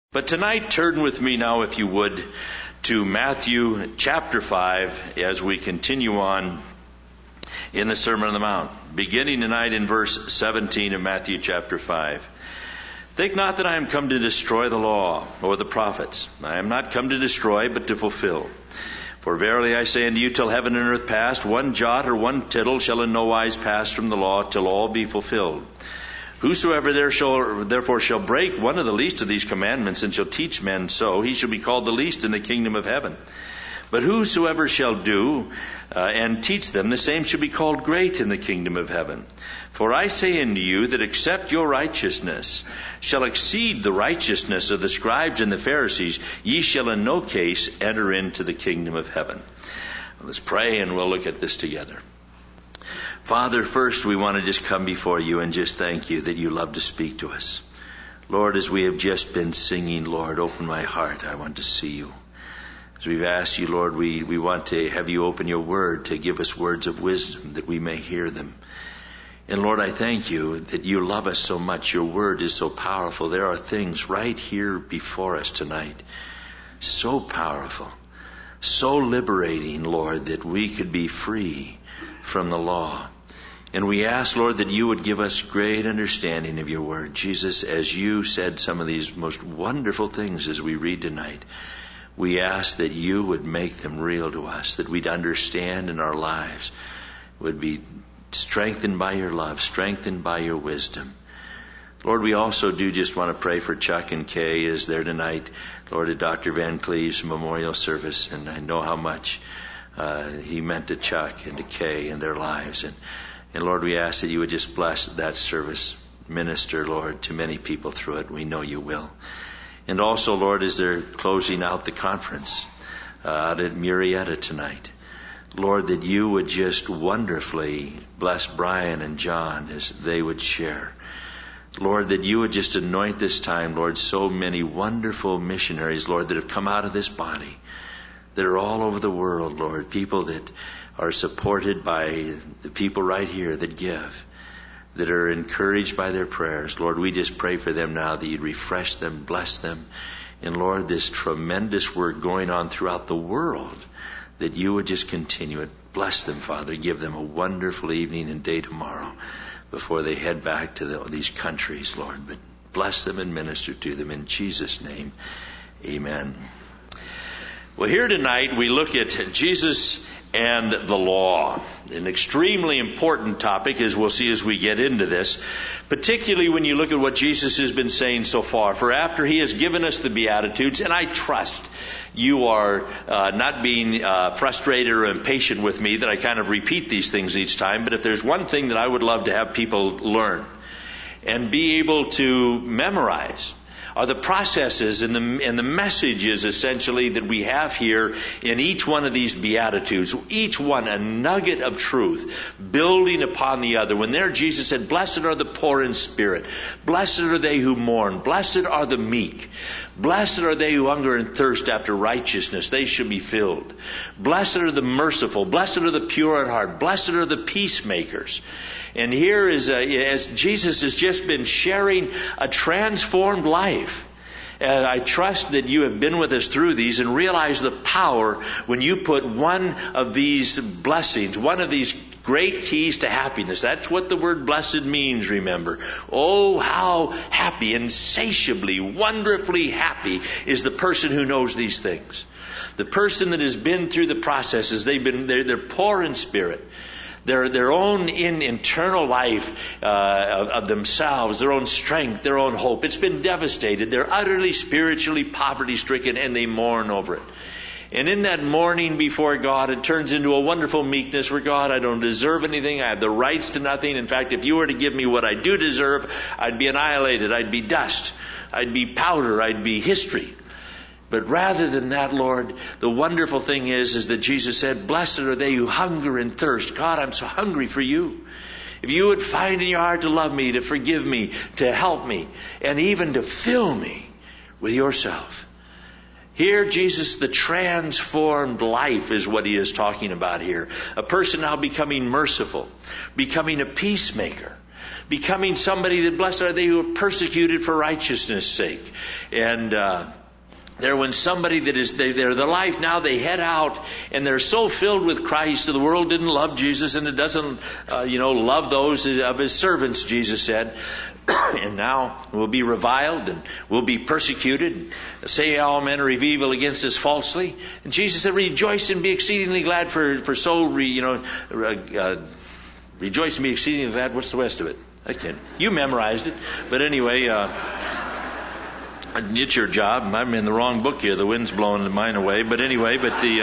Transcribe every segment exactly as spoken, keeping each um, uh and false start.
But tonight, turn with me now, if you would, to Matthew chapter five as we continue on in the Sermon on the Mount, beginning tonight in verse seventeen of Matthew chapter five. Think not that I am come to destroy the law or the prophets. I am not come to destroy, but to fulfill. For verily I say unto you, till heaven and earth pass, one jot or one tittle shall in no wise pass from the law, till all be fulfilled. Whosoever there shall, therefore shall break one of the least of these commandments, and shall teach men so, he shall be called the least in the kingdom of heaven. But whosoever shall do uh, and teach them, the same shall be called great in the kingdom of heaven. For I say unto you, that except your righteousness shall exceed the righteousness of the scribes and the Pharisees, ye shall in no case enter into the kingdom of heaven. Let's pray, and we'll look at this together. Father, first we want to just come before you and just thank you that you love to speak to us. Lord, as we have just been singing, Lord, open my heart, I want to see you. As we've asked you, Lord, we, we want to have you open your word to give us words of wisdom that we may hear them. And Lord, I thank you that you love us so much. Your word is so powerful. There are things right here before us tonight, so powerful, so liberating, Lord, that we could be free from the law. And we ask, Lord, that you would give us great understanding of your word. Jesus, as you said some of these most wonderful things as we read tonight, we ask that you would make them real to us, that we'd understand in our lives, would be strengthened by your love, strengthened by your wisdom. Lord, we also do just want to pray for Chuck and Kay as they're tonight, Lord, at Doctor Van Cleve's memorial service, and I know how much uh, he meant to Chuck and to Kay in their lives. And And Lord, we ask that you would just bless that service, minister, Lord, to many people through it. We know you will. And also, Lord, as they're closing out the conference uh, out at Murrieta tonight, Lord, that you would just wonderfully bless Brian and John as they would share. Lord, that you would just anoint this time, Lord, so many wonderful missionaries, Lord, that have come out of this body, that are all over the world, Lord, people that are supported by the people right here that give, that are encouraged by their prayers. Lord, we just pray for them now that you'd refresh them, bless them. And Lord, this tremendous work going on throughout the world, that you would just continue it. Bless them, Father. Give them a wonderful evening and day tomorrow before they head back to the, these countries, Lord. But bless them and minister to them in Jesus' name. Amen. Well, here tonight we look at Jesus and the law, an extremely important topic, as we'll see as we get into this, particularly when you look at what Jesus has been saying so far. For after he has given us the Beatitudes, and I trust you are uh, not being uh, frustrated or impatient with me that I kind of repeat these things each time, but if there's one thing that I would love to have people learn and be able to memorize, are the processes and the, and the messages essentially that we have here in each one of these Beatitudes. Each one a nugget of truth, building upon the other. When there Jesus said, blessed are the poor in spirit. Blessed are they who mourn. Blessed are the meek. Blessed are they who hunger and thirst after righteousness. They shall be filled. Blessed are the merciful. Blessed are the pure at heart. Blessed are the peacemakers. And here is, a, as Jesus has just been sharing a transformed life. And I trust that you have been with us through these and realize the power when you put one of these blessings, one of these great keys to happiness. That's what the word blessed means, remember. Oh, how happy, insatiably, wonderfully happy is the person who knows these things. The person that has been through the processes, they've been, they're, they're poor in spirit. Their, their own in, internal life uh, of, of themselves, their own strength, their own hope. It's been devastated. They're utterly spiritually poverty-stricken, and they mourn over it. And in that mourning before God, it turns into a wonderful meekness where, God, I don't deserve anything. I have the rights to nothing. In fact, if you were to give me what I do deserve, I'd be annihilated. I'd be dust. I'd be powder. I'd be history. But rather than that, Lord, the wonderful thing is, is that Jesus said, blessed are they who hunger and thirst. God, I'm so hungry for you. If you would find in your heart to love me, to forgive me, to help me, and even to fill me with yourself. Here, Jesus, the transformed life is what he is talking about here. A person now becoming merciful, becoming a peacemaker, becoming somebody that blessed are they who are persecuted for righteousness' sake. And, uh, They're when somebody that is, they, they're the life now, they head out and they're so filled with Christ that the world didn't love Jesus and it doesn't, uh, you know, love those of his servants, Jesus said. And now we'll be reviled and we'll be persecuted. Say all men are evil against us falsely. And Jesus said, rejoice and be exceedingly glad for, for so, re, you know, uh, rejoice and be exceedingly glad. What's the rest of it? I can't. You memorized it. But anyway, uh, it's your job. I'm in the wrong book here. The wind's blowing mine away. But anyway, but the,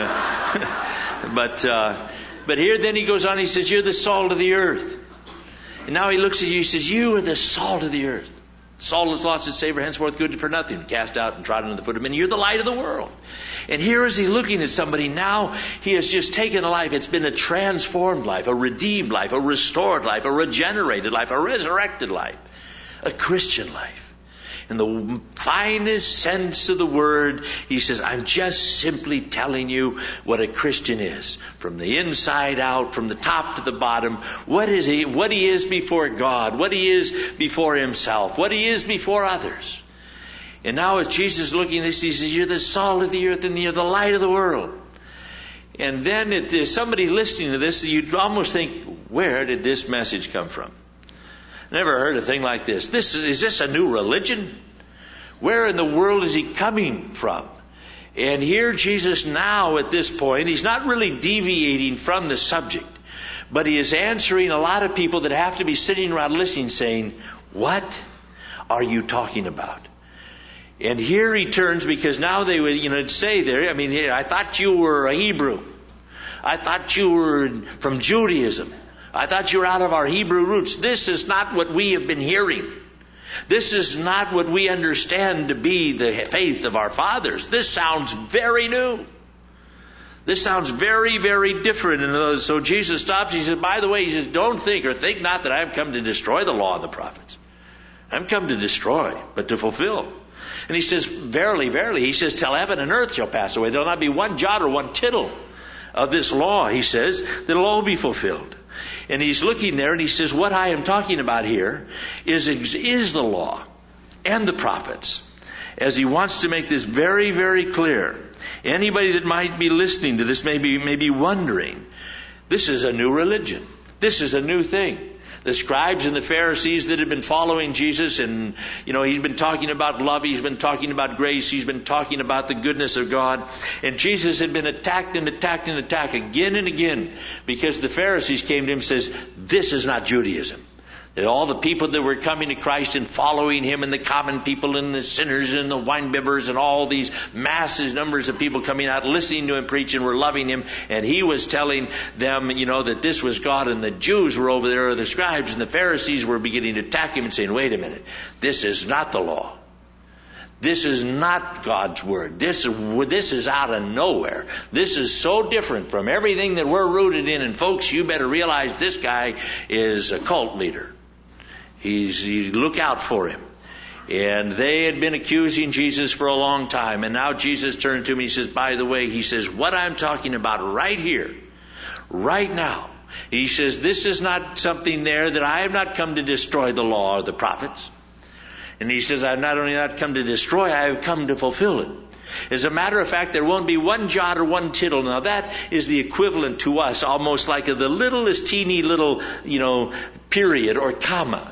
uh, but, uh, but here then he goes on, he says, you're the salt of the earth. And now he looks at you, he says, you are the salt of the earth. Salt is lost its savor, henceforth good for nothing. Cast out and trodden under the foot of men. You're the light of the world. And here is he looking at somebody. Now he has just taken a life. It's been a transformed life, a redeemed life, a restored life, a regenerated life, a resurrected life, a Christian life. In the finest sense of the word, he says, I'm just simply telling you what a Christian is. From the inside out, from the top to the bottom, what is he, what he is before God, what he is before himself, what he is before others. And now as Jesus is looking at this, he says, you're the salt of the earth and you're the light of the world. And then it is somebody listening to this, you'd almost think, where did this message come from? Never heard a thing like this. This is, is this a new religion? Where in the world is he coming from? And here Jesus now at this point, he's not really deviating from the subject, but he is answering a lot of people that have to be sitting around listening saying, what are you talking about? And here he turns because now they would, you know, say there, I mean, I thought you were a Hebrew. I thought you were from Judaism. I thought you were out of our Hebrew roots. This is not what we have been hearing. This is not what we understand to be the faith of our fathers. This sounds very new. This sounds very, very different. And so Jesus stops. He says, by the way, he says, don't think or think not that I have come to destroy the law of the prophets. I'm come to destroy, but to fulfill. And he says, verily, verily, he says, till heaven and earth shall pass away. There will not be one jot or one tittle of this law, he says, that will all be fulfilled. And he's looking there and he says, what I am talking about here is, is the law and the prophets. As he wants to make this very, very clear. Anybody that might be listening to this may be, may be wondering, this is a new religion. This is a new thing. The scribes and the Pharisees that had been following Jesus, and, you know, he's been talking about love, he's been talking about grace, he's been talking about the goodness of God. And Jesus had been attacked and attacked and attacked again and again because the Pharisees came to him and says, this is not Judaism. That all the people that were coming to Christ and following him, and the common people and the sinners and the winebibbers and all these massive numbers of people coming out listening to him preach and were loving him. And he was telling them, you know, that this was God, and the Jews were over there, or the scribes and the Pharisees were beginning to attack him and saying, wait a minute, this is not the law. This is not God's word. This, this is out of nowhere. This is so different from everything that we're rooted in. And folks, you better realize this guy is a cult leader. He's, you look out for him. And they had been accusing Jesus for a long time. And now Jesus turned to him. He says, by the way, he says, what I'm talking about right here, right now. He says, this is not something there that I have not come to destroy the law or the prophets. And he says, I have not only not come to destroy, I have come to fulfill it. As a matter of fact, there won't be one jot or one tittle. Now that is the equivalent to us, almost like the littlest teeny little, you know, period or comma.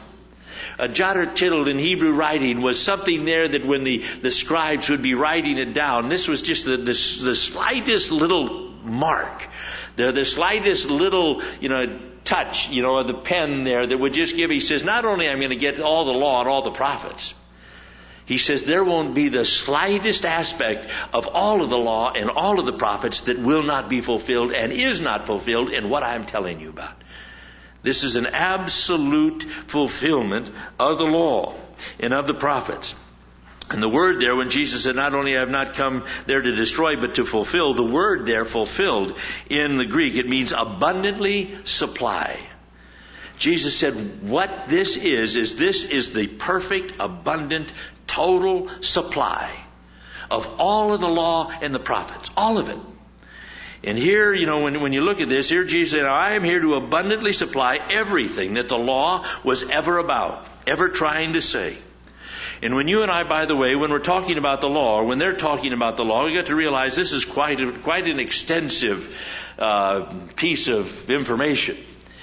A jot or tittle in Hebrew writing was something there that when the, the scribes would be writing it down, this was just the, the, the slightest little mark, the, the slightest little, you know, touch, you know, of the pen there that would just give, he says, not only am I going to get all the law and all the prophets, he says there won't be the slightest aspect of all of the law and all of the prophets that will not be fulfilled and is not fulfilled in what I'm telling you about. This is an absolute fulfillment of the law and of the prophets. And the word there, when Jesus said, not only have not come there to destroy, but to fulfill, the word there, fulfilled, in the Greek, it means abundantly supply. Jesus said, what this is, is this is the perfect, abundant, total supply of all of the law and the prophets. All of it. And here, you know, when, when you look at this, here Jesus said, I am here to abundantly supply everything that the law was ever about, ever trying to say. And when you and I, by the way, when we're talking about the law, or when they're talking about the law, we got to realize this is quite a, quite an extensive uh, piece of information.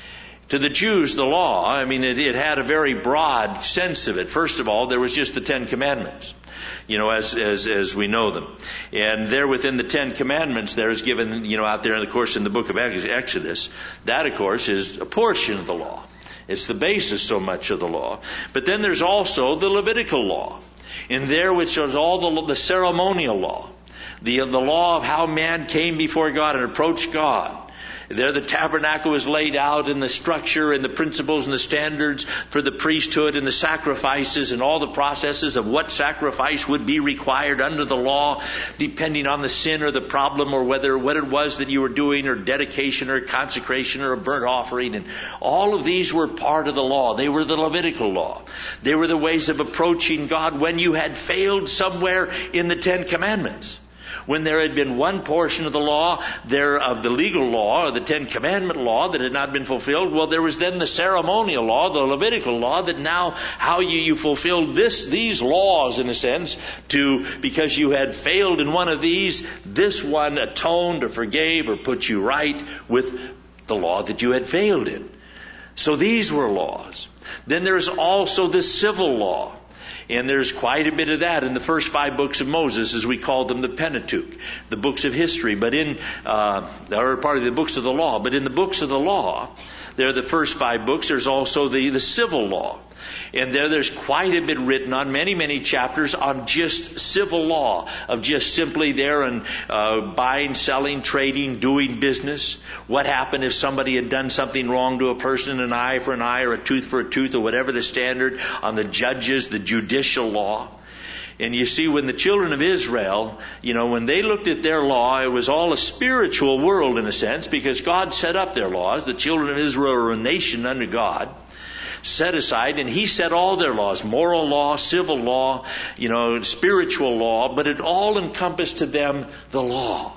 To the Jews, the law, I mean, it, it had a very broad sense of it. First of all, there was just the Ten Commandments, you know, as as as we know them. And there within the Ten Commandments, there is given, you know, out there, of course, in the book of Exodus, that, of course, is a portion of the law. It's the basis so much of the law. But then there's also the Levitical law. In there, which is all the, the ceremonial law. The, the law of how man came before God and approached God. There the tabernacle was laid out, and the structure and the principles and the standards for the priesthood and the sacrifices and all the processes of what sacrifice would be required under the law, depending on the sin or the problem, or whether what it was that you were doing, or dedication or consecration or a burnt offering. And all of these were part of the law. They were the Levitical law. They were the ways of approaching God when you had failed somewhere in the Ten Commandments. When there had been one portion of the law, there of the legal law, or the Ten Commandment law, that had not been fulfilled, well, there was then the ceremonial law, the Levitical law, that now how you, you fulfilled this, these laws, in a sense, to, because you had failed in one of these, this one atoned or forgave or put you right with the law that you had failed in. So these were laws. Then there's also the civil law. And there's quite a bit of that in the first five books of Moses, as we called them, the Pentateuch, the books of history, but in, uh, or part of the books of the law. But in the books of the law, they're the first five books. There's also the, the civil law. And there, there's quite a bit written on, many, many chapters on just civil law, of just simply there and uh, buying, selling, trading, doing business. What happened if somebody had done something wrong to a person, an eye for an eye or a tooth for a tooth or whatever the standard on the judges, the judicial law. And you see, when the children of Israel, you know, when they looked at their law, it was all a spiritual world in a sense, because God set up their laws. The children of Israel were a nation under God, set aside, and He set all their laws, moral law, civil law, you know, spiritual law, but it all encompassed to them the law,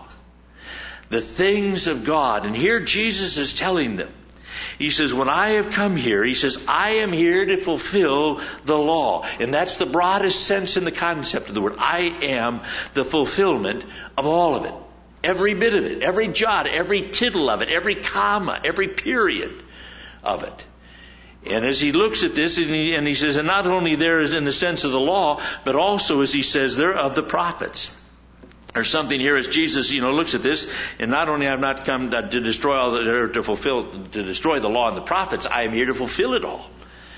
the things of God. And here Jesus is telling them, He says, when I have come here, He says, I am here to fulfill the law. And that's the broadest sense in the concept of the word. I am the fulfillment of all of it. Every bit of it, every jot, every tittle of it, every comma, every period of it. And as He looks at this, and he, and he says, and not only there is in the sense of the law, but also, as He says, there of the prophets. There's something here as Jesus, you know, looks at this, and not only have not come to destroy all the, to fulfill, to destroy the law and the prophets, I am here to fulfill it all.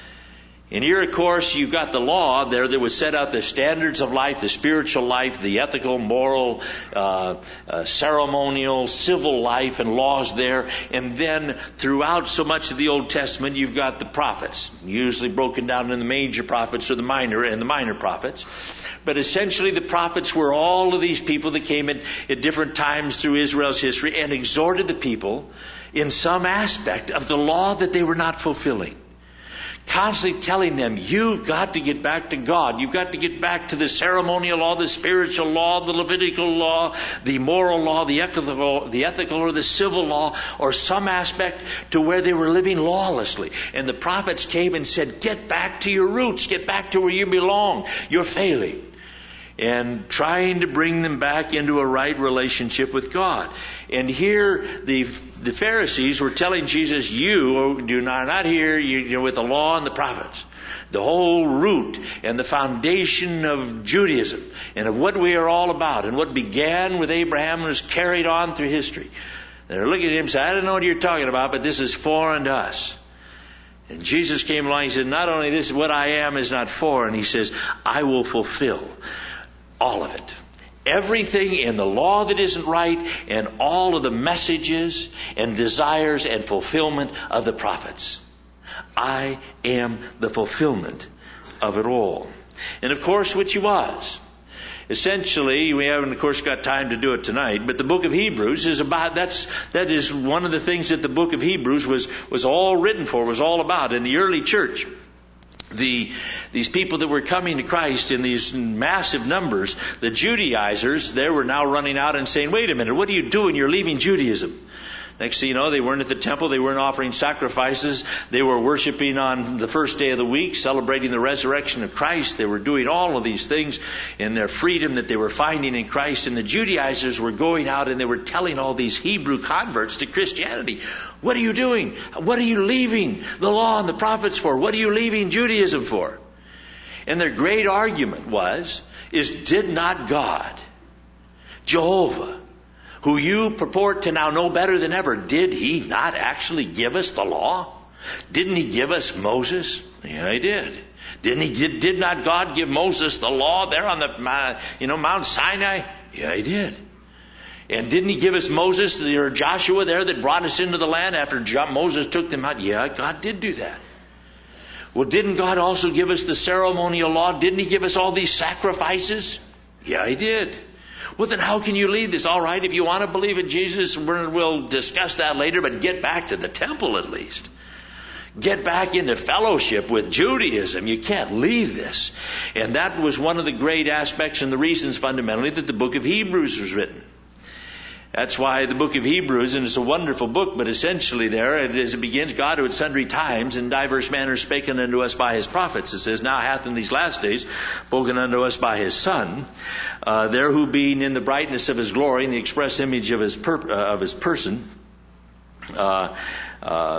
And here, of course, you've got the law there that was set out, the standards of life, the spiritual life, the ethical, moral, uh, uh, ceremonial, civil life and laws there. And then throughout so much of the Old Testament, you've got the prophets, usually broken down in the major prophets or the minor and the minor prophets. But essentially the prophets were all of these people that came in at different times through Israel's history and exhorted the people in some aspect of the law that they were not fulfilling. Constantly telling them, you've got to get back to God. You've got to get back to the ceremonial law, the spiritual law, the Levitical law, the moral law, the ethical, the ethical or the civil law, or some aspect to where they were living lawlessly. And the prophets came and said, get back to your roots. Get back to where you belong. You're failing. And trying to bring them back into a right relationship with God. And here the the Pharisees were telling Jesus, you do not not here you, you know, with the law and the prophets, the whole root and the foundation of Judaism and of what we are all about, and what began with Abraham and was carried on through history. They're looking at him and say, I don't know what you're talking about, but this is foreign to us. And Jesus came along and said, not only this, what I am is not foreign. He says, I will fulfill all of it. Everything in the law that isn't right, and all of the messages and desires and fulfillment of the prophets. I am the fulfillment of it all. And of course, which He was. Essentially, we haven't, of course, got time to do it tonight, but the book of Hebrews is about, that's, that is one of the things that the book of Hebrews was, was all written for, was all about in the early church. The, these people that were coming to Christ in these massive numbers, the Judaizers, they were now running out and saying, wait a minute, what are you doing? You're leaving Judaism. Next thing you know, they weren't at the temple, they weren't offering sacrifices, they were worshiping on the first day of the week, celebrating the resurrection of Christ. They were doing all of these things in their freedom that they were finding in Christ. And the Judaizers were going out and they were telling all these Hebrew converts to Christianity, what are you doing? What are you leaving the law and the prophets for? What are you leaving Judaism for? And their great argument was, is did not God, Jehovah, who you purport to now know better than ever, did He not actually give us the law? Didn't He give us Moses? Yeah, He did. Didn't He? Did, did not God give Moses the law there on the, uh, you know, Mount Sinai? Yeah, He did. And didn't He give us Moses or Joshua there that brought us into the land after Moses took them out? Yeah, God did do that. Well, didn't God also give us the ceremonial law? Didn't He give us all these sacrifices? Yeah, He did. Well, then how can you lead this? All right, if you want to believe in Jesus, we'll discuss that later, but get back to the temple at least. Get back into fellowship with Judaism. You can't leave this. And that was one of the great aspects and the reasons fundamentally that the book of Hebrews was written. That's why the book of Hebrews, and it's a wonderful book, but essentially there, as it begins, God who at sundry times in diverse manners spake unto us by His prophets. It says, now hath in these last days spoken unto us by His Son, uh, there who being in the brightness of His glory, in the express image of His, per- uh, of his person, uh, uh,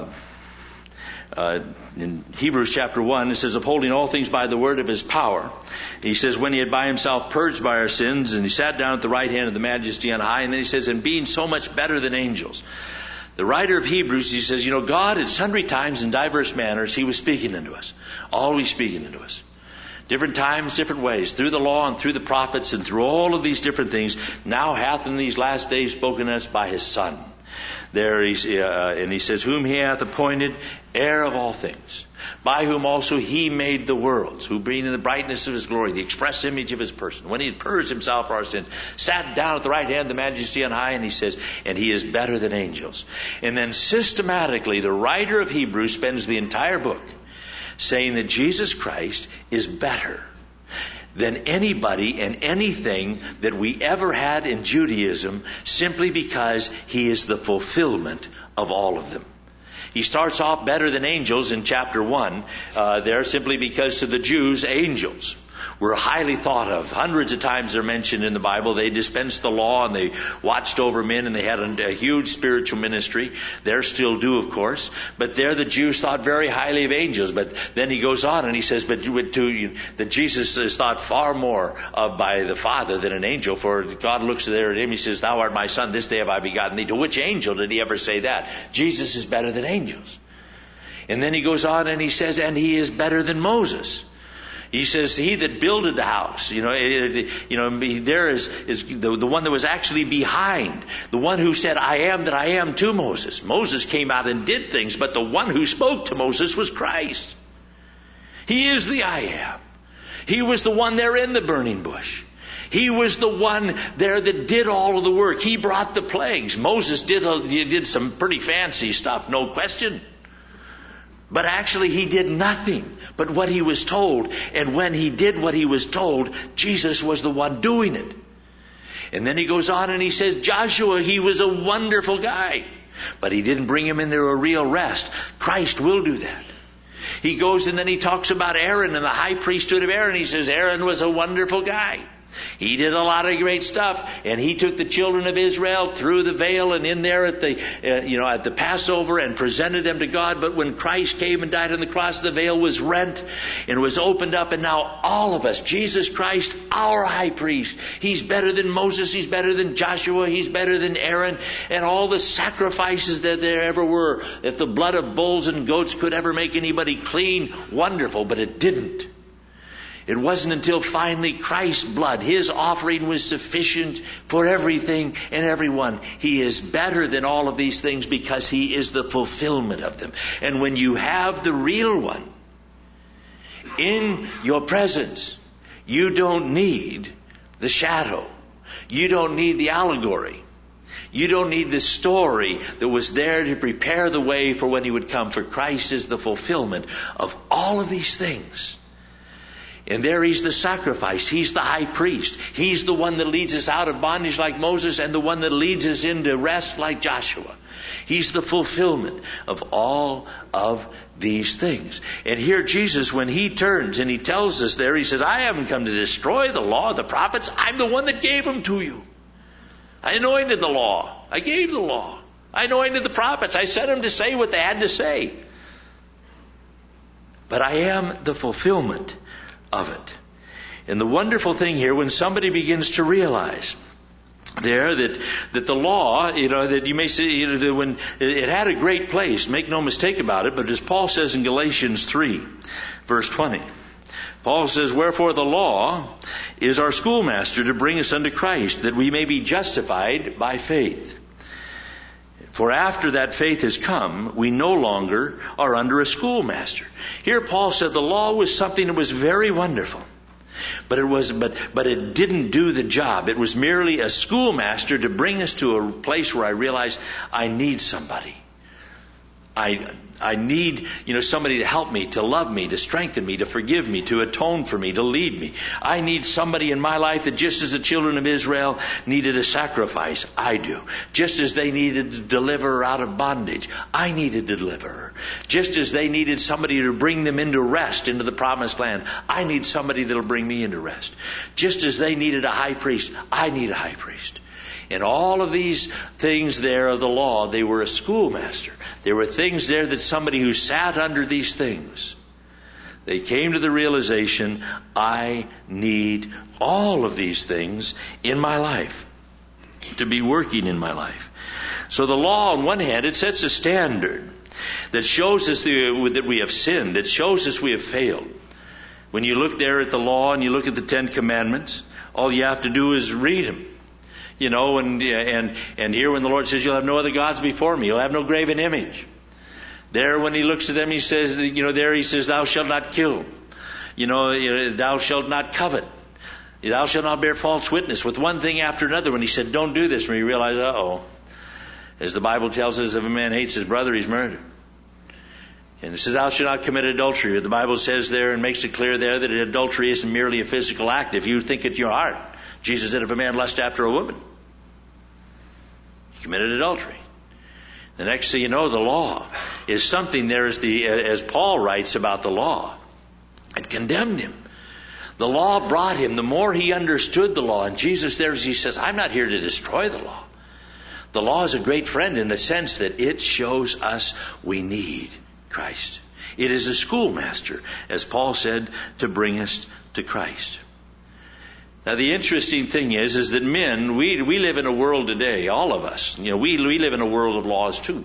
Uh, in Hebrews chapter one, it says, upholding all things by the word of His power. He says, when He had by Himself purged by our sins, and He sat down at the right hand of the Majesty on high. And then He says, and being so much better than angels. The writer of Hebrews, he says, you know, God at sundry times in diverse manners, He was speaking unto us. Always speaking unto us. Different times, different ways. Through the law and through the prophets and through all of these different things. Now hath in these last days spoken to us by His Son. There he's, uh, and He says, whom He hath appointed heir of all things, by whom also He made the worlds, who being in the brightness of His glory, the express image of His person, when He had purged Himself for our sins, sat down at the right hand of the Majesty on high, and He says, and He is better than angels. And then systematically, the writer of Hebrews spends the entire book saying that Jesus Christ is better than anybody and anything that we ever had in Judaism, simply because He is the fulfillment of all of them. He starts off better than angels in chapter one, uh, there simply because to the Jews, angels were highly thought of. Hundreds of times they're mentioned in the Bible. They dispensed the law and they watched over men and they had a, a huge spiritual ministry. They still do, of course. But there the Jews thought very highly of angels. But then he goes on and he says, but to, that Jesus is thought far more of by the Father than an angel. For God looks there at him, He says, thou art my Son, this day have I begotten thee. To which angel did He ever say that? Jesus is better than angels. And then he goes on and he says, and He is better than Moses. He says, he that builded the house, you know, it, it, you know, there is, is the, the one that was actually behind, the one who said, I am that I am to Moses. Moses came out and did things, but the one who spoke to Moses was Christ. He is the I am. He was the one there in the burning bush. He was the one there that did all of the work. He brought the plagues. Moses did, a, did some pretty fancy stuff, no question. But actually he did nothing but what he was told. And when he did what he was told, Jesus was the one doing it. And then he goes on and he says, Joshua, he was a wonderful guy. But he didn't bring him into a real rest. Christ will do that. He goes and then he talks about Aaron and the high priesthood of Aaron. He says Aaron was a wonderful guy. He did a lot of great stuff, and he took the children of Israel through the veil and in there at the, uh, you know, at the Passover and presented them to God. But when Christ came and died on the cross, the veil was rent and was opened up, and now all of us, Jesus Christ, our high priest, He's better than Moses, He's better than Joshua, He's better than Aaron, and all the sacrifices that there ever were. If the blood of bulls and goats could ever make anybody clean, wonderful, but it didn't. It wasn't until finally Christ's blood, His offering was sufficient for everything and everyone. He is better than all of these things because He is the fulfillment of them. And when you have the real one in your presence, you don't need the shadow. You don't need the allegory. You don't need the story that was there to prepare the way for when he would come. For Christ is the fulfillment of all of these things. And there he's the sacrifice. He's the high priest. He's the one that leads us out of bondage like Moses and the one that leads us into rest like Joshua. He's the fulfillment of all of these things. And here Jesus, when he turns and he tells us there, he says, I haven't come to destroy the law, the prophets. I'm the one that gave them to you. I anointed the law. I gave the law. I anointed the prophets. I sent them to say what they had to say. But I am the fulfillment of it. And the wonderful thing here, when somebody begins to realize there that that the law, you know, that you may say, you know, that when it had a great place, make no mistake about it, but as Paul says in Galatians three, verse twenty, Paul says, wherefore the law is our schoolmaster to bring us unto Christ, that we may be justified by faith. For after that faith has come, we no longer are under a schoolmaster. Here Paul said the law was something that was very wonderful. But it was, but, but it didn't do the job. It was merely a schoolmaster to bring us to a place where I realized I need somebody. I, I need, you know, somebody to help me, to love me, to strengthen me, to forgive me, to atone for me, to lead me. I need somebody in my life that just as the children of Israel needed a sacrifice, I do. Just as they needed to deliver her out of bondage, I needed to deliver her. Just as they needed somebody to bring them into rest, into the promised land, I need somebody that'll bring me into rest. Just as they needed a high priest, I need a high priest. And all of these things there of the law, they were a schoolmaster. There were things there that somebody who sat under these things, they came to the realization, I need all of these things in my life, to be working in my life. So the law, on one hand, it sets a standard that shows us that we have sinned. It shows us we have failed. When you look there at the law and you look at the Ten Commandments, all you have to do is read them. You know, and, and, and here when the Lord says, you'll have no other gods before me, you'll have no graven image. There when he looks at them, he says, you know, there he says, thou shalt not kill. You know, thou shalt not covet. Thou shalt not bear false witness, with one thing after another. When he said, don't do this, when you realize, uh-oh. As the Bible tells us, if a man hates his brother, he's murdered. And it says, thou shalt not commit adultery. The Bible says there and makes it clear there that adultery isn't merely a physical act. If you think it your heart. Jesus said, if a man lust after a woman, he committed adultery. The next thing you know, the law is something there as the, as Paul writes about the law. It condemned him. The law brought him, the more he understood the law. And Jesus there, he says, I'm not here to destroy the law. The law is a great friend in the sense that it shows us we need Christ. It is a schoolmaster, as Paul said, to bring us to Christ. Now the interesting thing is, is that men, we, we live in a world today, all of us, you know, we, we live in a world of laws too.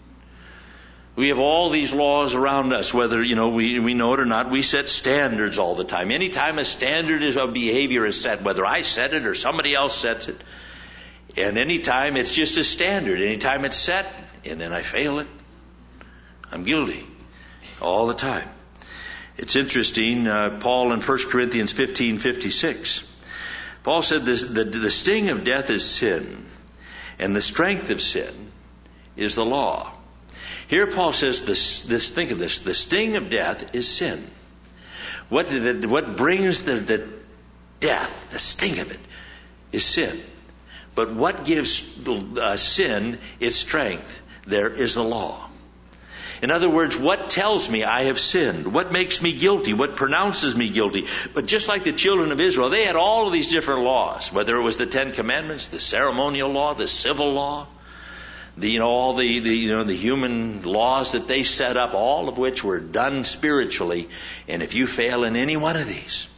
We have all these laws around us, whether, you know, we, we know it or not. We set standards all the time. Anytime a standard of behavior is set, whether I set it or somebody else sets it, and anytime it's just a standard, anytime it's set, and then I fail it, I'm guilty all the time. It's interesting, uh, Paul in First Corinthians fifteen fifty-six, Paul said this, the, the sting of death is sin, and the strength of sin is the law. Here Paul says, this, this, think of this, the sting of death is sin. What, the, what brings the, the death, the sting of it, is sin. But what gives uh, sin its strength? There is the law. In other words, what tells me I have sinned? What makes me guilty? What pronounces me guilty? But just like the children of Israel, they had all of these different laws, whether it was the Ten Commandments, the ceremonial law, the civil law, the, you know, all the, the, you know, the human laws that they set up, all of which were done spiritually. And if you fail in any one of these,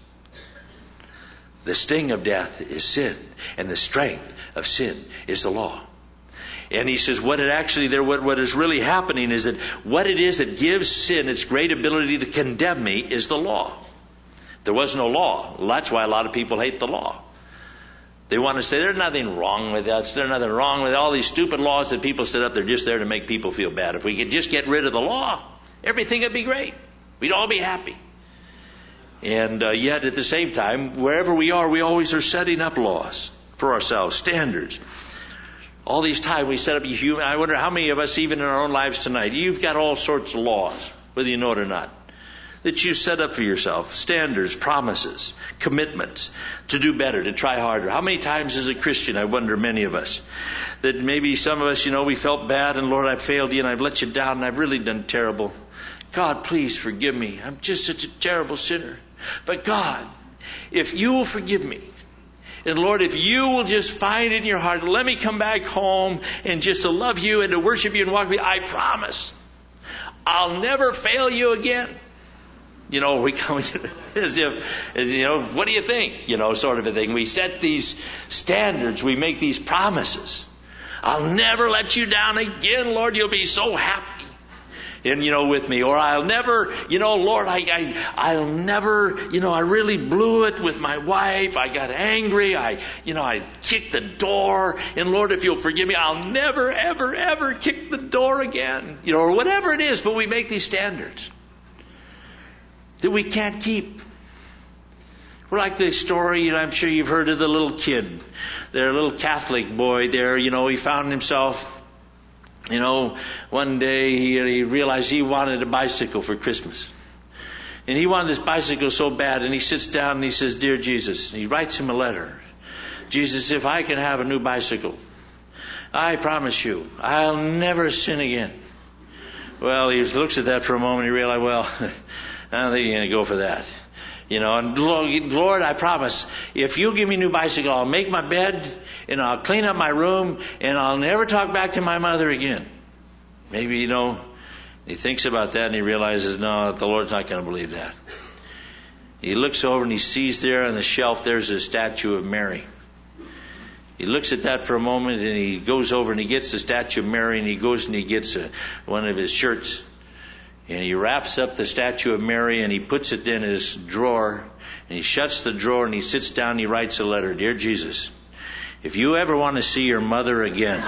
the sting of death is sin, and the strength of sin is the law. And he says what it actually there, what, what is really happening is that what it is that gives sin its great ability to condemn me is the law. There was no law. Well, that's why a lot of people hate the law. They want to say there's nothing wrong with us. There's nothing wrong with all these stupid laws that people set up. They're just there to make people feel bad. If we could just get rid of the law, everything would be great. We'd all be happy. And uh, yet at the same time, wherever we are, we always are setting up laws for ourselves, standards. All these times we set up human. I wonder how many of us, even in our own lives tonight, you've got all sorts of laws, whether you know it or not, that you set up for yourself. Standards, promises, commitments to do better, to try harder. How many times as a Christian, I wonder, many of us, that maybe some of us, you know, we felt bad and Lord, I've failed you and I've let you down and I've really done terrible. God, please forgive me. I'm just such a terrible sinner. But God, if you will forgive me, and Lord, if you will just find in your heart, let me come back home and just to love you and to worship you and walk with you, I promise I'll never fail you again. You know, we come as if, you know, what do you think? You know, sort of a thing. We set these standards. We make these promises. I'll never let you down again, Lord. You'll be so happy. And, you know, with me. Or I'll never, you know, Lord, I, I, I'll never, you know, I really blew it with my wife. I got angry. I, you know, I kicked the door. And Lord, if you'll forgive me, I'll never, ever, ever kick the door again. You know, or whatever it is. But we make these standards that we can't keep. We're like the story, you know, I'm sure you've heard of the little kid. Their little Catholic boy there, you know, he found himself, you know, one day he, he realized he wanted a bicycle for Christmas. And he wanted this bicycle so bad, and he sits down and he says, Dear Jesus, and he writes him a letter. Jesus, if I can have a new bicycle, I promise you, I'll never sin again. Well, he looks at that for a moment and he realized, well, I don't think you're going to go for that. You know, and Lord, I promise, if you give me a new bicycle, I'll make my bed and I'll clean up my room and I'll never talk back to my mother again. Maybe, you know, he thinks about that and he realizes, no, the Lord's not going to believe that. He looks over and he sees there on the shelf, there's a statue of Mary. He looks at that for a moment and he goes over and he gets the statue of Mary and he goes and he gets a, one of his shirts. And he wraps up the statue of Mary and he puts it in his drawer. And he shuts the drawer and he sits down and he writes a letter. Dear Jesus, if you ever want to see your mother again.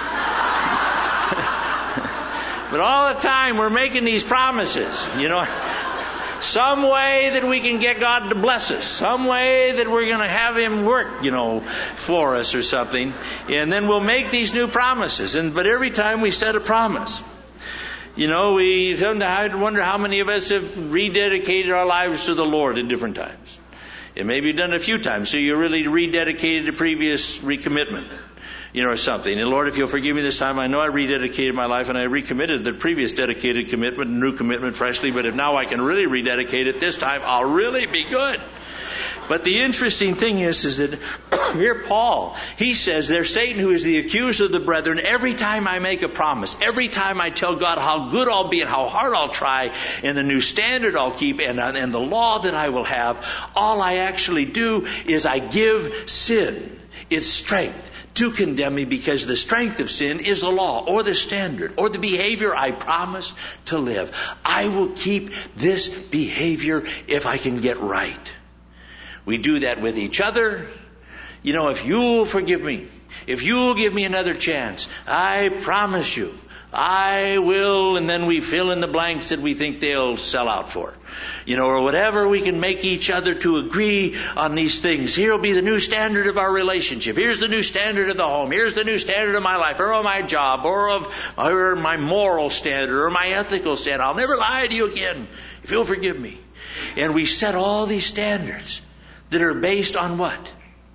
But all the time we're making these promises, you know. Some way that we can get God to bless us. Some way that we're going to have Him work, you know, for us or something. And then we'll make these new promises. And but every time we set a promise, you know, we sometimes wonder how many of us have rededicated our lives to the Lord at different times. It may be done a few times, so you really rededicated a previous recommitment, you know, or something. And Lord, if you'll forgive me this time, I know I rededicated my life and I recommitted the previous dedicated commitment, new commitment freshly, but if now I can really rededicate it this time, I'll really be good. But the interesting thing is, is that here Paul, he says there's Satan who is the accuser of the brethren. Every time I make a promise, every time I tell God how good I'll be and how hard I'll try and the new standard I'll keep and, and the law that I will have, all I actually do is I give sin its strength to condemn me because the strength of sin is the law or the standard or the behavior I promise to live. I will keep this behavior if I can get right. We do that with each other. You know, if you'll forgive me, if you'll give me another chance, I promise you, I will, and then we fill in the blanks that we think they'll sell out for. You know, or whatever we can make each other to agree on these things. Here will be the new standard of our relationship. Here's the new standard of the home. Here's the new standard of my life, or of my job, or of or my moral standard, or my ethical standard. I'll never lie to you again if you'll forgive me. And we set all these standards that are based on what?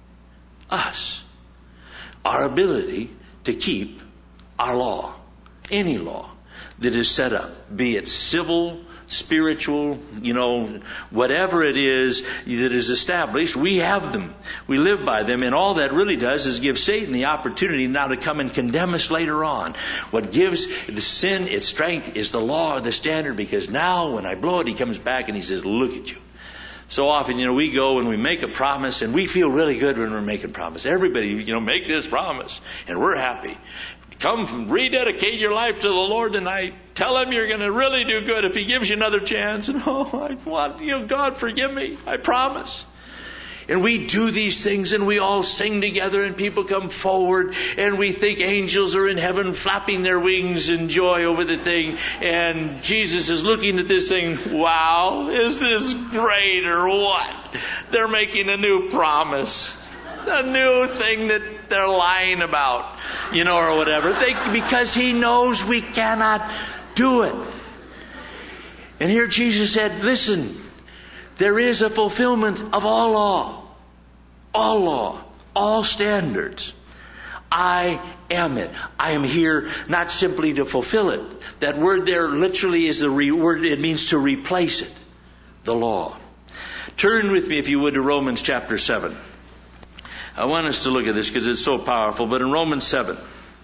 Us. Our ability to keep our law. Any law that is set up. Be it civil, spiritual, you know, whatever it is that is established, we have them. We live by them. And all that really does is give Satan the opportunity now to come and condemn us later on. What gives the sin its strength is the law or the standard, because now when I blow it, he comes back and he says, look at you. So often, you know, we go and we make a promise and we feel really good when we're making a promise. Everybody, you know, make this promise and we're happy. Come from, rededicate your life to the Lord tonight. Tell Him you're going to really do good if He gives you another chance. And oh, I want you, know, God, forgive me. I promise. And we do these things and we all sing together and people come forward and we think angels are in heaven flapping their wings in joy over the thing. And Jesus is looking at this thing, wow, is this great or what? They're making a new promise. the new thing that they're lying about, you know, or whatever. They, because he knows we cannot do it. And here Jesus said, listen, there is a fulfillment of all law, all law, all standards. I am it. I am here not simply to fulfill it. That word there literally is the re- word, it means to replace it, the law. Turn with me, if you would, to Romans chapter seven. I want us to look at this because it's so powerful. But in Romans seven,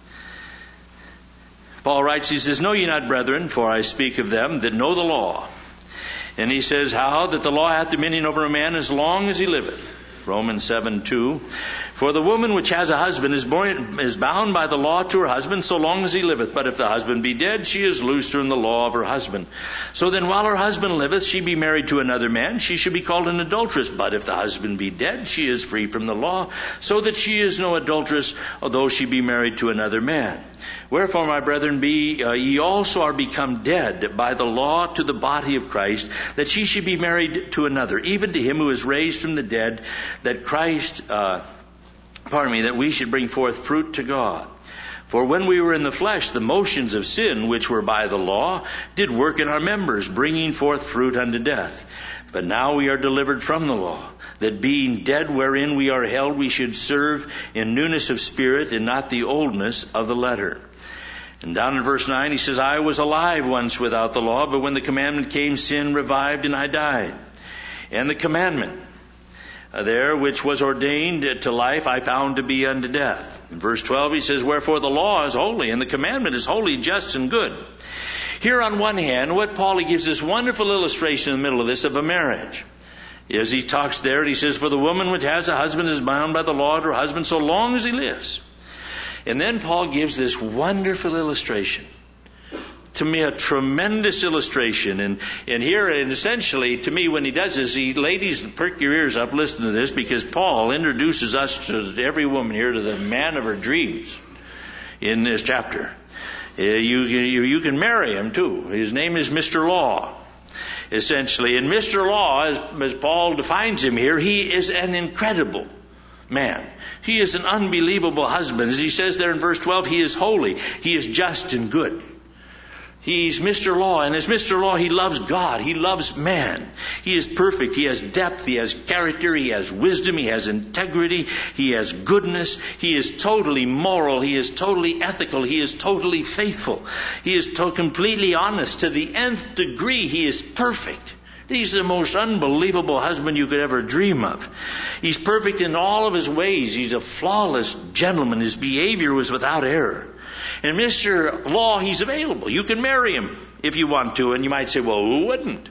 Paul writes, he says, know ye not, brethren, for I speak of them that know the law. And he says, how? That the law hath dominion over a man as long as he liveth. Romans seven two. For the woman which has a husband is born, is bound by the law to her husband so long as he liveth. But if the husband be dead, she is loosed from the law of her husband. So then while her husband liveth, she be married to another man, she should be called an adulteress. But if the husband be dead, she is free from the law, so that she is no adulteress, although she be married to another man. Wherefore, my brethren, be uh, ye also are become dead by the law to the body of Christ, that she should be married to another, even to him who is raised from the dead, that Christ, uh, pardon me, that we should bring forth fruit to God. For when we were in the flesh, the motions of sin, which were by the law, did work in our members, bringing forth fruit unto death. But now we are delivered from the law, that being dead wherein we are held, we should serve in newness of spirit and not the oldness of the letter. And down in verse nine, he says, I was alive once without the law, but when the commandment came, sin revived and I died. And the commandment uh, there, which was ordained to life, I found to be unto death. In verse twelve, he says, wherefore the law is holy, and the commandment is holy, just, and good. Here on one hand, what Paul, he gives this wonderful illustration in the middle of this of a marriage. As he talks there, he says, for the woman which has a husband is bound by the law to her husband so long as he lives. And then Paul gives this wonderful illustration. To me, a tremendous illustration. And, and here, and essentially, to me, when he does this, he, ladies, perk your ears up, listen to this, because Paul introduces us to every woman here to the man of her dreams in this chapter. Uh, you, you, you can marry him too. His name is Mister Law, essentially. And Mister Law, as, as Paul defines him here, he is an incredible man. He is an unbelievable husband. As he says there in verse twelve, he is holy. He is just and good. He's Mister Law, and as Mister Law, he loves God. He loves man. He is perfect. He has depth. He has character. He has wisdom. He has integrity. He has goodness. He is totally moral. He is totally ethical. He is totally faithful. He is to- completely honest. To the nth degree, he is perfect. He's the most unbelievable husband you could ever dream of. He's perfect in all of his ways. He's a flawless gentleman. His behavior was without error. And Mister Law, he's available. You can marry him if you want to. And you might say, well, who wouldn't?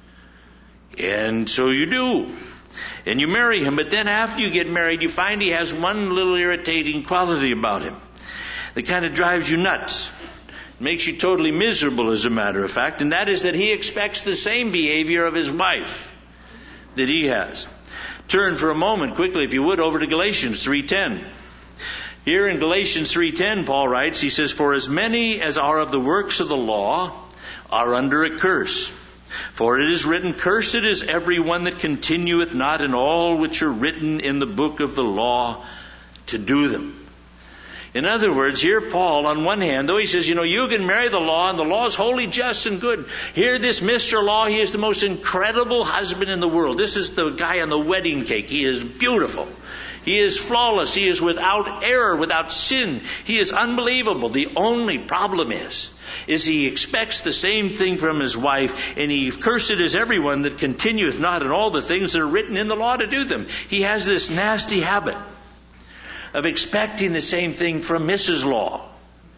And so you do. And you marry him. But then after you get married, you find he has one little irritating quality about him that kind of drives you nuts. Makes you totally miserable, as a matter of fact. And that is that he expects the same behavior of his wife that he has. Turn for a moment, quickly, if you would, over to Galatians three ten. Here in Galatians three ten, Paul writes, he says, for as many as are of the works of the law are under a curse. For it is written, cursed is every one that continueth not in all which are written in the book of the law to do them. In other words, here Paul, on one hand, though he says, you know, you can marry the law, and the law is holy, just, and good. Here, this Mister Law, he is the most incredible husband in the world. This is the guy on the wedding cake. He is beautiful. He is flawless. He is without error, without sin. He is unbelievable. The only problem is, is he expects the same thing from his wife, and he cursed is everyone that continueth not in all the things that are written in the law to do them. He has this nasty habit of expecting the same thing from Missus Law.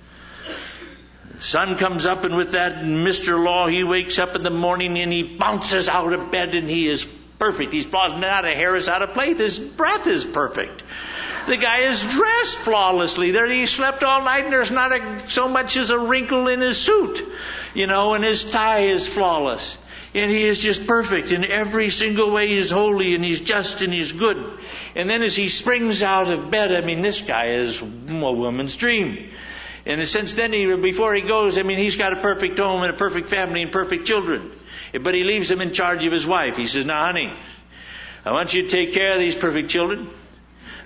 The sun comes up, and with that Mister Law, he wakes up in the morning and he bounces out of bed, and he is perfect. He's flawless. Not a hair is out of place. His breath is perfect. The guy is dressed flawlessly. There he slept all night, and there's not a, so much as a wrinkle in his suit. You know, and his tie is flawless. And he is just perfect in every single way. He's holy, and he's just, and he's good. And then as he springs out of bed, I mean, this guy is a woman's dream. In a sense, then he, before he goes, I mean, he's got a perfect home and a perfect family and perfect children. But he leaves them in charge of his wife. He says, now, honey, I want you to take care of these perfect children.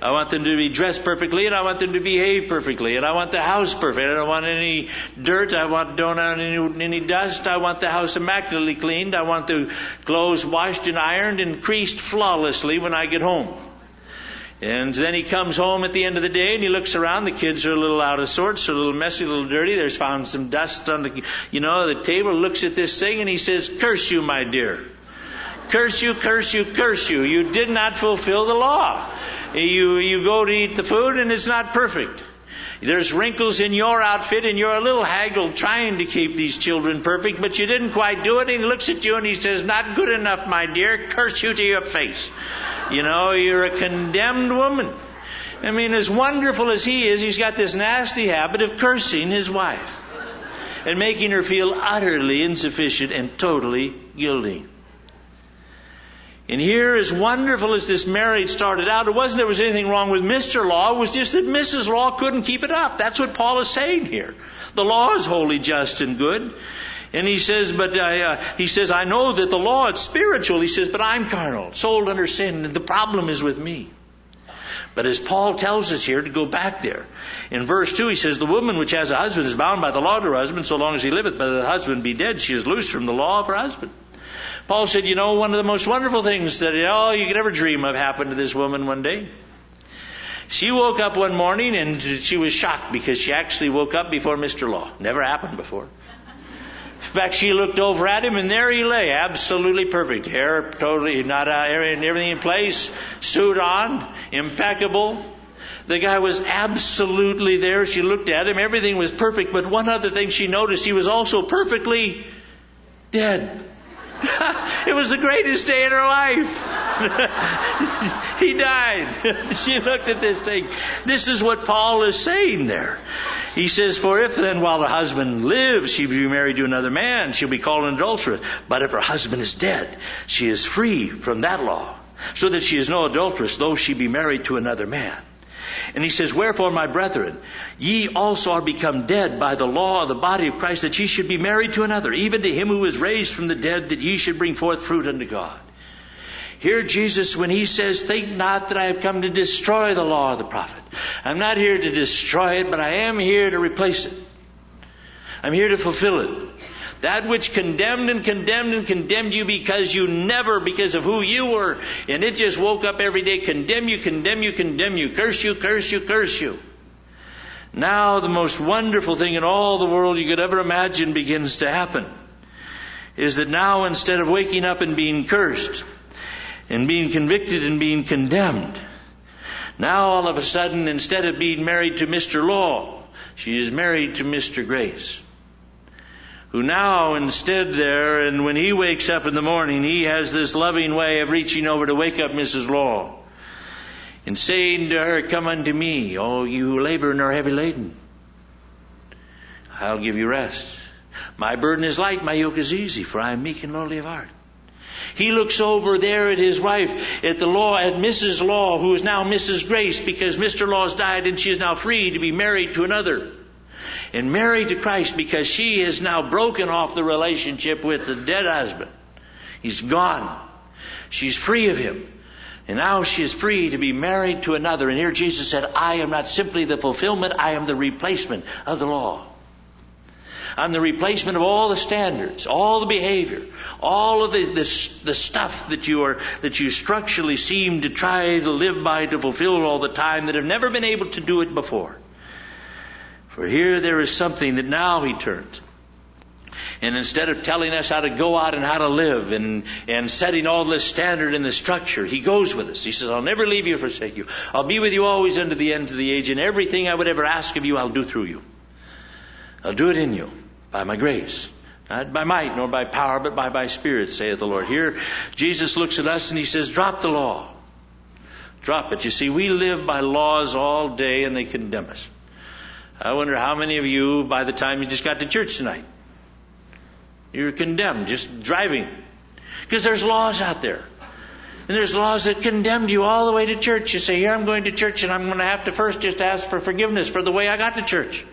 I want them to be dressed perfectly, and I want them to behave perfectly, and I want the house perfect. I don't want any dirt. I want don't want any, any dust. I want the house immaculately cleaned. I want the clothes washed and ironed and creased flawlessly when I get home. And then he comes home at the end of the day and he looks around. The kids are a little out of sorts, a little messy, a little dirty. There's found some dust on the, you know, the table. Looks at this thing and he says, "Curse you, my dear. Curse you, curse you, curse you. You did not fulfill the law. You, you go to eat the food and it's not perfect. There's wrinkles in your outfit and you're a little haggled trying to keep these children perfect, but you didn't quite do it." And he looks at you and he says, "Not good enough, my dear. Curse you to your face. You know, you're a condemned woman." I mean, as wonderful as he is, he's got this nasty habit of cursing his wife and making her feel utterly insufficient and totally guilty. And here, as wonderful as this marriage started out, it wasn't there was anything wrong with Mister Law. It was just that Missus Law couldn't keep it up. That's what Paul is saying here. The law is holy, just, and good. And he says, but I, uh, he says, I know that the law is spiritual. He says, but I'm carnal, sold under sin, and the problem is with me. But as Paul tells us here, to go back there, in verse two, he says, the woman which has a husband is bound by the law to her husband, so long as he liveth, but the husband be dead, she is loosed from the law of her husband. Paul said, you know, one of the most wonderful things that oh, you could ever dream of happened to this woman one day. She woke up one morning and she was shocked because she actually woke up before Mister Law. Never happened before. In fact, she looked over at him and there he lay, absolutely perfect. Hair totally, not uh, everything in place, suit on, impeccable. The guy was absolutely there. She looked at him. Everything was perfect. But one other thing she noticed, he was also perfectly dead. It was the greatest day in her life. He died. She looked at this thing. This is what Paul is saying there. He says, for if then while the husband lives, she be married to another man, she'll be called an adulteress. But if her husband is dead, she is free from that law, so that she is no adulteress, though she be married to another man. And he says, wherefore, my brethren, ye also are become dead by the law of the body of Christ, that ye should be married to another, even to him who was raised from the dead, that ye should bring forth fruit unto God. Here Jesus, when he says, think not that I have come to destroy the law of the prophet. I'm not here to destroy it, but I am here to replace it. I'm here to fulfill it. That which condemned and condemned and condemned you because you never, because of who you were, and it just woke up every day, condemn you, condemn you, condemn you, curse you, curse you, curse you. Now the most wonderful thing in all the world you could ever imagine begins to happen, is that now instead of waking up and being cursed, and being convicted and being condemned, now all of a sudden, instead of being married to Mister Law, she is married to Mister Grace. Who now instead there, and when he wakes up in the morning, he has this loving way of reaching over to wake up Missus Law and saying to her, come unto me, all you who labor and are heavy laden. I'll give you rest. My burden is light, my yoke is easy, for I am meek and lowly of heart. He looks over there at his wife, at the law, at Missus Law, who is now Missus Grace, because Mister Law's died and she is now free to be married to another. And married to Christ because she has now broken off the relationship with the dead husband. He's gone. She's free of him. And now she is free to be married to another. And here Jesus said, I am not simply the fulfillment, I am the replacement of the law. I'm the replacement of all the standards, all the behavior, all of the, the, the stuff that you are, that you structurally seem to try to live by, to fulfill all the time, that have never been able to do it before. For here there is something that now he turns. And instead of telling us how to go out and how to live and, and setting all this standard and the structure, he goes with us. He says, I'll never leave you or forsake you. I'll be with you always unto the end of the age, and everything I would ever ask of you, I'll do through you. I'll do it in you by my grace. Not by might nor by power, but by my Spirit, saith the Lord. Here, Jesus looks at us and he says, drop the law. Drop it. You see, we live by laws all day and they condemn us. I wonder how many of you, by the time you just got to church tonight, you're condemned just driving. Because there's laws out there. And there's laws that condemned you all the way to church. You say, here I'm going to church and I'm going to have to first just ask for forgiveness for the way I got to church.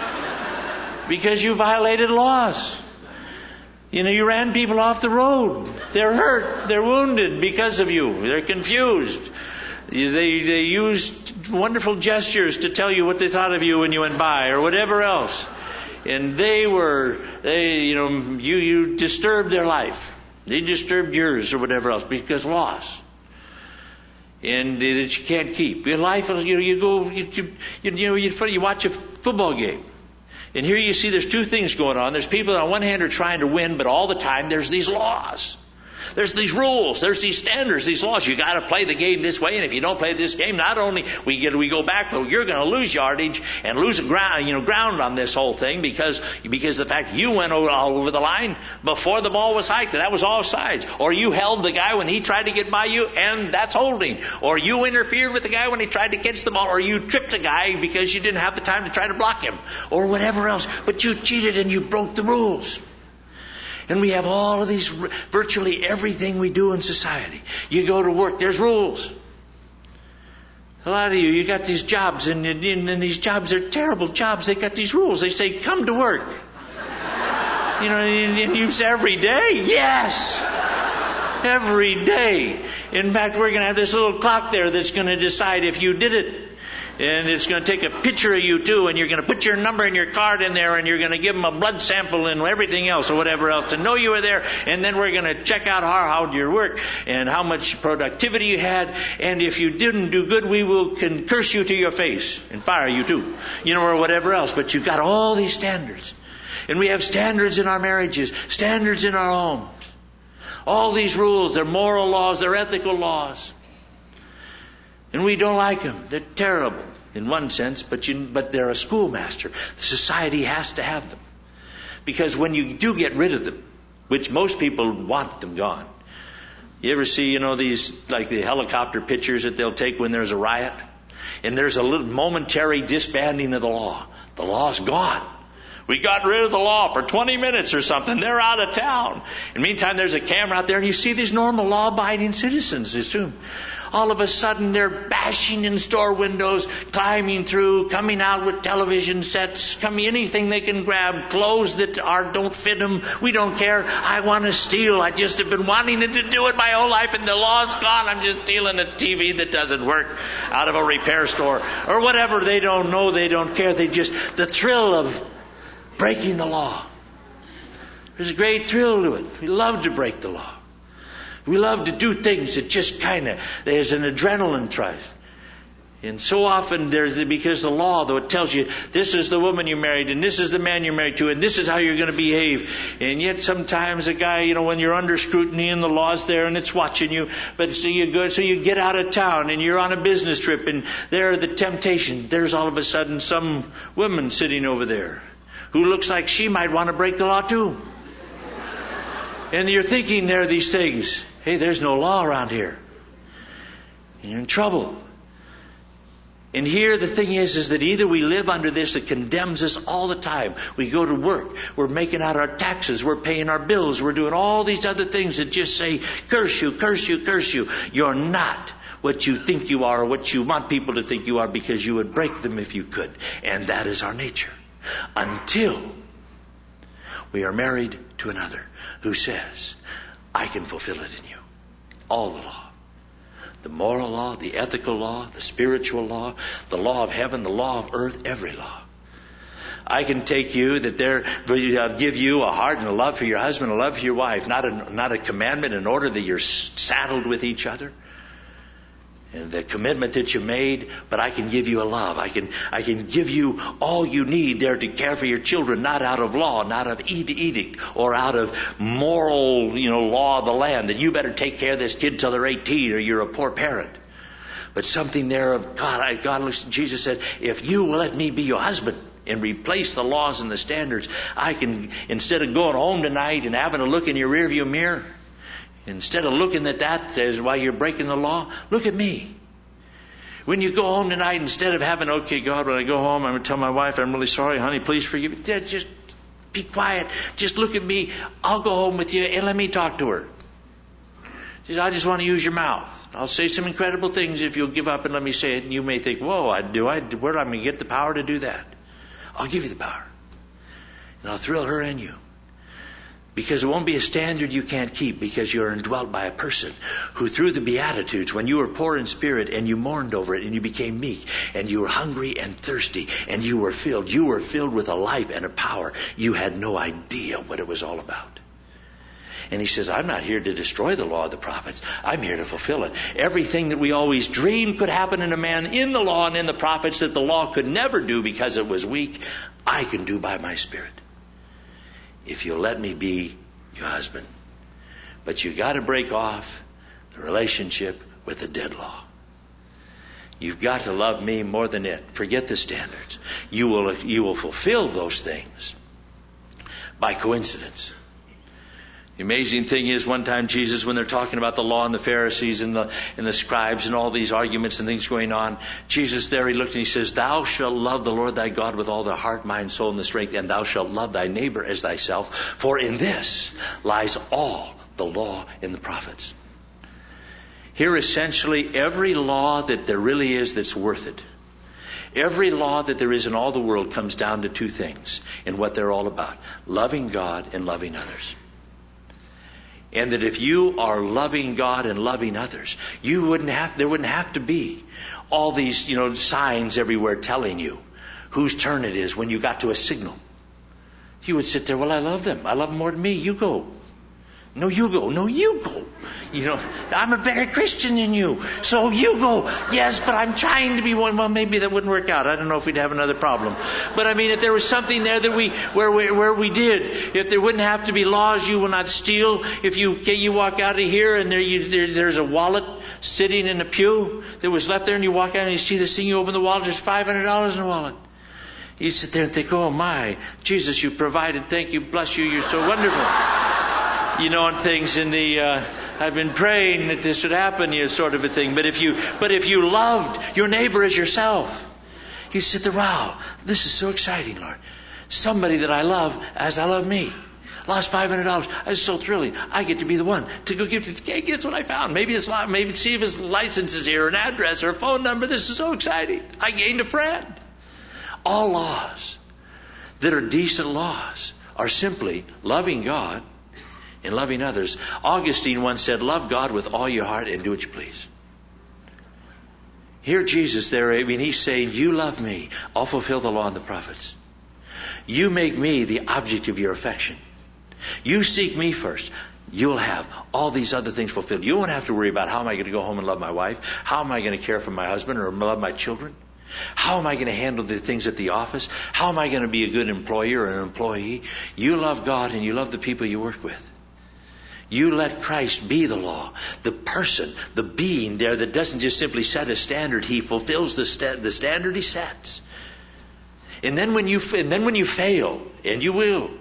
Because you violated laws. You know, you ran people off the road. They're hurt. They're wounded because of you. They're confused. They, they used wonderful gestures to tell you what they thought of you when you went by or whatever else. And they were, they, you know, you, you disturbed their life. They disturbed yours or whatever else because loss. And that you can't keep. Your life, you know, you go, you, you, you know, you, you watch a football game. And here you see there's two things going on. There's people that on one hand are trying to win, but all the time there's these laws. There's these rules, there's these standards, these laws. You got to play the game this way, and if you don't play this game, not only we get we go back, but you're going to lose yardage and lose ground, you know, ground on this whole thing because because of the fact you went over, all over the line before the ball was hiked. That was offsides. Or you held the guy when he tried to get by you, and that's holding. Or you interfered with the guy when he tried to catch the ball, or you tripped a guy because you didn't have the time to try to block him, or whatever else. But you cheated and you broke the rules. And we have all of these, virtually everything we do in society. You go to work, there's rules. A lot of you, you got these jobs, and, and, and these jobs are terrible jobs. They got these rules. They say, come to work. You know, and, and you say, every day? Yes. Every day. In fact, we're going to have this little clock there that's going to decide if you did it. And it's going to take a picture of you too, and you're going to put your number and your card in there, and you're going to give them a blood sample and everything else or whatever else to know you were there. And then we're going to check out how how your work and how much productivity you had. And if you didn't do good, we will can curse you to your face and fire you too, you know, or whatever else. But you've got all these standards, and we have standards in our marriages, standards in our homes. All these rules, they're moral laws, they're ethical laws. And we don't like them. They're terrible in one sense, but you, but they're a schoolmaster. Society has to have them. Because when you do get rid of them, which most people want them gone. You ever see, you know, these, like the helicopter pictures that they'll take when there's a riot? And there's a little momentary disbanding of the law. The law's gone. We got rid of the law for twenty minutes or something. They're out of town. And meantime, there's a camera out there, and you see these normal law-abiding citizens, assume. All of a sudden, they're bashing in store windows, climbing through, coming out with television sets, coming anything they can grab, clothes that are don't fit them. We don't care. I want to steal. I just have been wanting it to do it my whole life, and the law's gone. I'm just stealing a T V that doesn't work out of a repair store or whatever. They don't know. They don't care. They just the thrill of breaking the law. There's a great thrill to it. We love to break the law. We love to do things that just kind of, there's an adrenaline rush. And so often there's, because the law, though, it tells you, this is the woman you married, and this is the man you're married to, and this is how you're going to behave. And yet sometimes a guy, you know, when you're under scrutiny and the law's there and it's watching you, but so you go, so you get out of town and you're on a business trip, and there the temptation, there's all of a sudden some woman sitting over there who looks like she might want to break the law too. And you're thinking there are these things. Hey, there's no law around here. And you're in trouble. And here the thing is, is that either we live under this that condemns us all the time. We go to work. We're making out our taxes. We're paying our bills. We're doing all these other things that just say, curse you, curse you, curse you. You're not what you think you are or what you want people to think you are, because you would break them if you could. And that is our nature. Until we are married to another who says, I can fulfill it in you. All the law. The moral law, the ethical law, the spiritual law, the law of heaven, the law of earth, every law. I can take you that there, I'll give you a heart and a love for your husband, a love for your wife, not a, not a commandment in order that you're saddled with each other. And the commitment that you made, but I can give you a love. I can, I can give you all you need there to care for your children, not out of law, not of edict, or out of moral, you know, law of the land, that you better take care of this kid till they're eighteen or you're a poor parent. But something there of God, I, God, Jesus said, if you will let me be your husband and replace the laws and the standards, I can, instead of going home tonight and having a look in your rearview mirror, instead of looking at that as why you're breaking the law, look at me. When you go home tonight, instead of having, okay, God, when I go home, I'm going to tell my wife, I'm really sorry, honey, please forgive me. Dad, just be quiet. Just look at me. I'll go home with you and let me talk to her. She says, I just want to use your mouth. I'll say some incredible things if you'll give up and let me say it. And you may think, whoa, I do I? Where am I going to get the power to do that? I'll give you the power. And I'll thrill her and you. Because it won't be a standard you can't keep, because you're indwelt by a person who, through the Beatitudes, when you were poor in spirit and you mourned over it and you became meek and you were hungry and thirsty and you were filled, you were filled with a life and a power. You had no idea what it was all about. And he says, I'm not here to destroy the law of the prophets. I'm here to fulfill it. Everything that we always dreamed could happen in a man in the law and in the prophets that the law could never do because it was weak, I can do by my Spirit. If you'll let me be your husband. But you got to break off the relationship with the dead law. You've got to love me more than it. Forget the standards. You will, you will fulfill those things by coincidence. The amazing thing is, one time Jesus, when they're talking about the law and the Pharisees and the and the scribes and all these arguments and things going on, Jesus there, he looked and he says, thou shalt love the Lord thy God with all thy heart, mind, soul, and the strength, and thou shalt love thy neighbor as thyself. For in this lies all the law and the prophets. Here essentially every law that there really is that's worth it. Every law that there is in all the world comes down to two things and what they're all about. Loving God and loving others. And that if you are loving God and loving others, you wouldn't have, there wouldn't have to be all these, you know, signs everywhere telling you whose turn it is when you got to a signal. You would sit there, well, I love them. I love them more than me. You go. No, you go. No, you go. You know, I'm a better Christian than you. So you go. Yes, but I'm trying to be one. Well, maybe that wouldn't work out. I don't know if we'd have another problem. But I mean, if there was something there that we, where we, where we did, if there wouldn't have to be laws, you will not steal. If you, you walk out of here and there, you, there, there's a wallet sitting in the pew that was left there, and you walk out and you see this thing, you open the wallet, there's five hundred dollars in the wallet. You sit there and think, oh my, Jesus, you provided. Thank you. Bless you. You're so wonderful. You know, and things in the, uh, I've been praying that this would happen, you know, sort of a thing. But if you, but if you loved your neighbor as yourself, you sit there, wow, this is so exciting, Lord. Somebody that I love as I love me. Lost five hundred dollars. It's so thrilling. I get to be the one to go give it. Hey, guess what I found? Maybe it's, maybe see if his license is here, an address or a phone number. This is so exciting. I gained a friend. All laws that are decent laws are simply loving God and loving others. Augustine once said, love God with all your heart and do what you please. Hear Jesus there, I mean, he's saying, you love me, I'll fulfill the law and the prophets. You make me the object of your affection. You seek me first. You'll have all these other things fulfilled. You won't have to worry about how am I going to go home and love my wife? How am I going to care for my husband or love my children? How am I going to handle the things at the office? How am I going to be a good employer or an employee? You love God and you love the people you work with. You let Christ be the law, the person, the being there that doesn't just simply set a standard. He fulfills the, sta- the standard he sets. And then when you and then when you fail, and you will,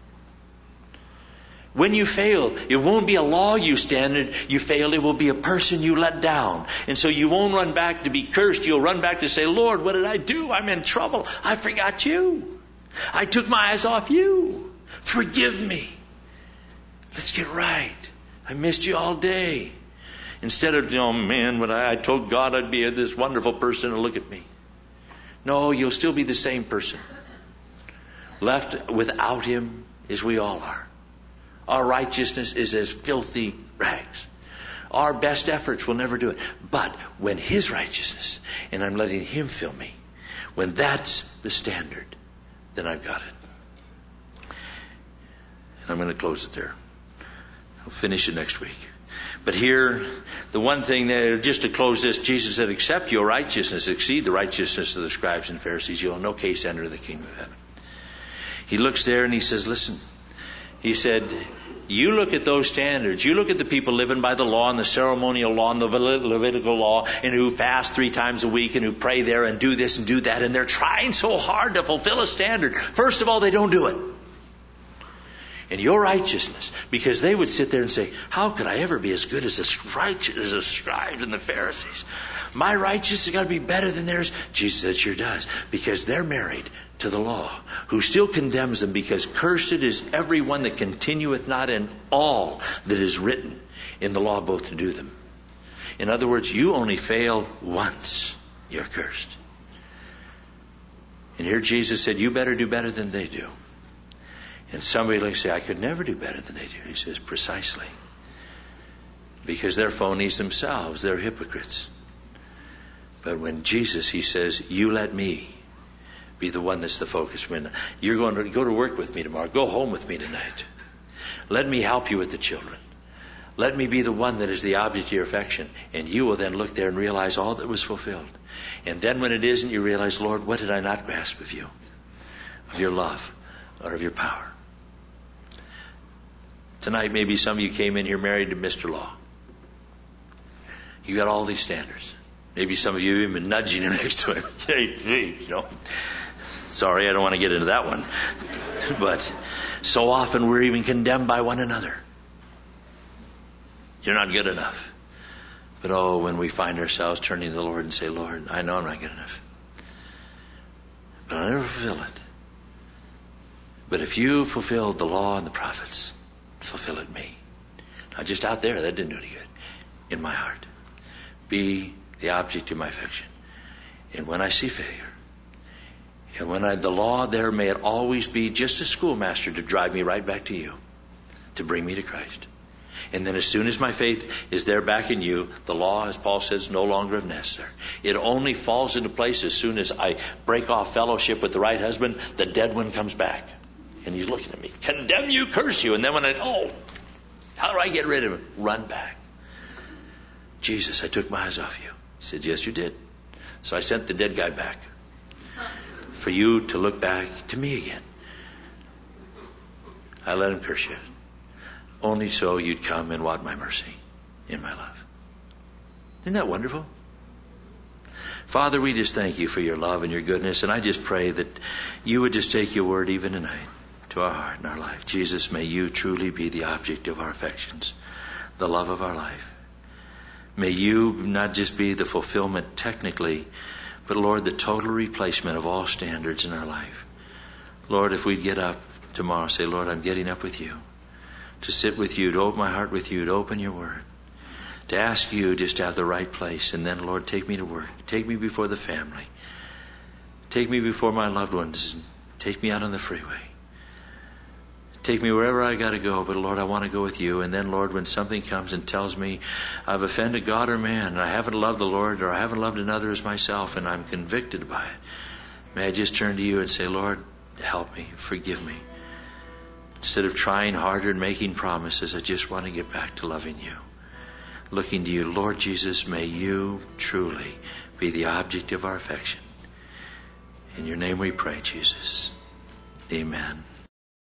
when you fail, it won't be a law you standard you fail. It will be a person you let down. And so you won't run back to be cursed. You'll run back to say, Lord, what did I do? I'm in trouble. I forgot you. I took my eyes off you. Forgive me. Let's get right. I missed you all day. Instead of, oh man, when I, I told God I'd be this wonderful person, and look at me. No, you'll still be the same person. Left without Him as we all are. Our righteousness is as filthy rags. Our best efforts will never do it. But when His righteousness, and I'm letting Him fill me, when that's the standard, then I've got it. And I'm going to close it there. I'll finish it next week. But here, the one thing there, just to close this, Jesus said, except your righteousness exceed the righteousness of the scribes and Pharisees, you'll in no case enter the kingdom of heaven. He looks there and he says, listen, he said, you look at those standards. You look at the people living by the law and the ceremonial law and the Levitical law and who fast three times a week and who pray there and do this and do that. And they're trying so hard to fulfill a standard. First of all, they don't do it. And your righteousness, because they would sit there and say, how could I ever be as good as the righteous, as the scribes and the Pharisees? My righteousness has got to be better than theirs. Jesus said, sure does, because they're married to the law, who still condemns them, because cursed is everyone that continueth not in all that is written in the law, both to do them. In other words, you only fail once. You're cursed. And here Jesus said, you better do better than they do. And somebody will say, I could never do better than they do. He says, precisely. Because they're phonies themselves. They're hypocrites. But when Jesus, he says, you let me be the one that's the focus. When you're going to go to work with me tomorrow, go home with me tonight. Let me help you with the children. Let me be the one that is the object of your affection. And you will then look there and realize all that was fulfilled. And then when it isn't, you realize, Lord, what did I not grasp of you? Of your love or of your power? Tonight, maybe some of you came in here married to Mister Law. You got all these standards. Maybe some of you have even been nudging him next to him. Hey, hey, you know. Sorry, I don't want to get into that one. But so often we're even condemned by one another. You're not good enough. But oh, when we find ourselves turning to the Lord and say, Lord, I know I'm not good enough. But I'll never fulfill it. But if you fulfilled the law and the prophets, fulfill it in me. Not just out there, that didn't do any good. In my heart. Be the object of my affection. And when I see failure, and when I, the law there, may it always be just a schoolmaster to drive me right back to you, to bring me to Christ. And then as soon as my faith is there back in you, the law, as Paul says, no longer of necessary. It only falls into place as soon as I break off fellowship with the right husband, the dead one comes back. And he's looking at me, condemn you, curse you. And then when I, oh, how do I get rid of him? Run back. Jesus, I took my eyes off you. He said, yes, you did. So I sent the dead guy back for you to look back to me again. I let him curse you. Only so you'd come and want my mercy in my love. Isn't that wonderful? Father, we just thank you for your love and your goodness. And I just pray that you would just take your word even tonight to our heart and our life. Jesus, may you truly be the object of our affections, the love of our life. May you not just be the fulfillment technically, but Lord, the total replacement of all standards in our life. Lord, if we'd get up tomorrow, say, Lord, I'm getting up with you, to sit with you, to open my heart with you, to open your word, to ask you just to have the right place. And then, Lord, take me to work. Take me before the family. Take me before my loved ones. Take me out on the freeway. Take me wherever I got to go, but Lord, I want to go with you. And then, Lord, when something comes and tells me I've offended God or man, and I haven't loved the Lord, or I haven't loved another as myself, and I'm convicted by it, may I just turn to you and say, Lord, help me, forgive me. Instead of trying harder and making promises, I just want to get back to loving you. Looking to you, Lord Jesus, may you truly be the object of our affection. In your name we pray, Jesus. Amen.